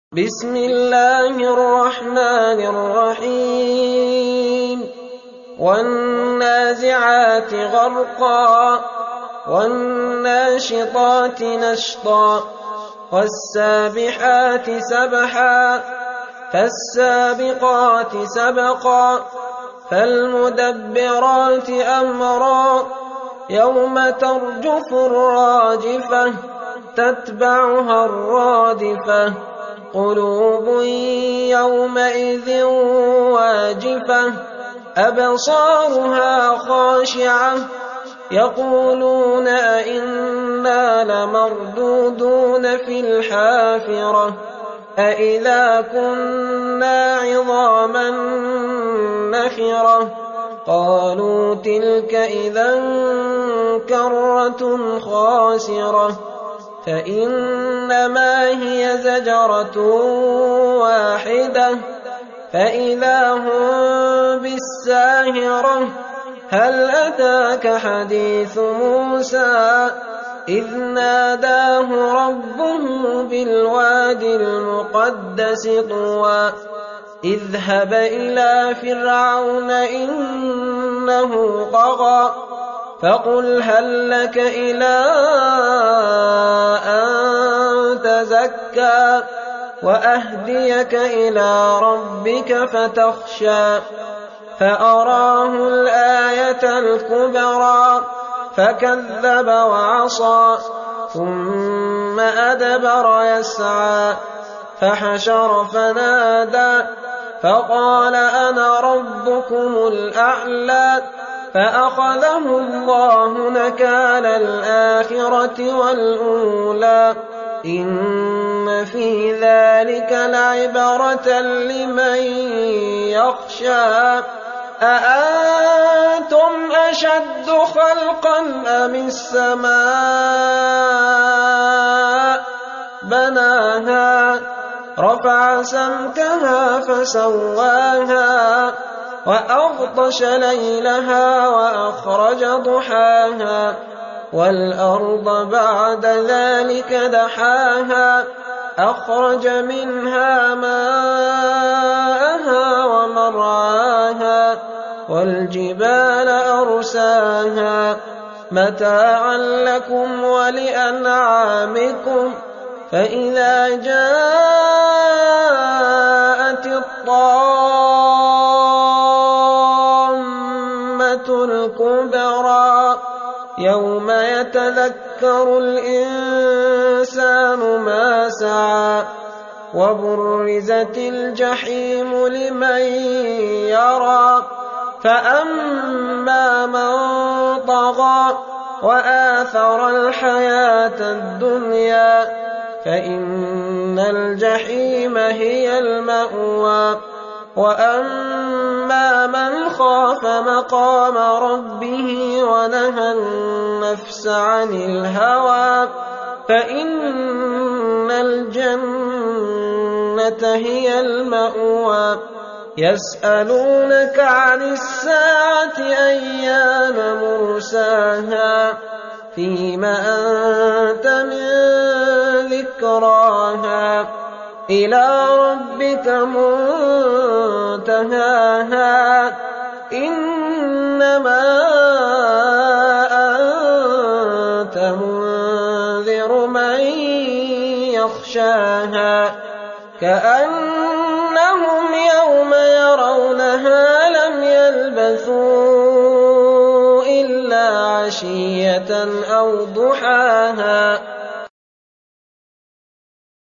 بسم الله الرحمن الرحيم والنازعات غرقا والناشطات نشطا والسابحات سبحا فالسابقات سبقا فالمدبرات أمرا يوم ترجف الراجفة تتبعها الرادفة قلوب يومئذ واجفة أبصارها خاشعة يقولون أئنا لمردودون في الحافرة أئذا كنا عظاما نخرة قالوا تلك إذا كرة خاسرة فإنما هي زجرة واحدة فإذا هم بالساهرة هل أتاك حديث موسى إذ ناداه ربه بالواد المقدس طوى اذهب إلى فرعون إنه طغى فقل هل لك إلى أن تزكى وأهديك إلى ربك فتخشى فأراه الآية الكبرى فكذب وعصى ثم أدبر يسعى فحشر فنادى فقال أنا ربكم الأعلى فأخذه الله نكال الآخرة والأولى إن في ذلك لعبرة لمن يخشى أأنتم أشد خلقا أم السماء بناها رفع سمكها فسواها وأغطش ليلها وأخرج ضحاها والأرض بعد ذلك دحاها أخرج منها ماءها ومرعاها والجبال أرساها متاعا لكم ولأنعامكم فإذا جاءت الطامة الكبرى يوم يتذكر الإنسان ما سعى وبرزت الجحيم لمن يرى فأما من طغى وآثر الحياة الدنيا فإن الجحيم هي المأوى وأما من خاف مقام ربه ونهى النفس عن الهوى فإن الجنة هي المأوى يسألونك عن الساعة أيان مرساها فيم أنت من ذكراها إلى ربك منتهاها إنما أنت منذر من يخشاها كأنهم يوم يرونها لم يلبثوا إلا عشية أو ضحاها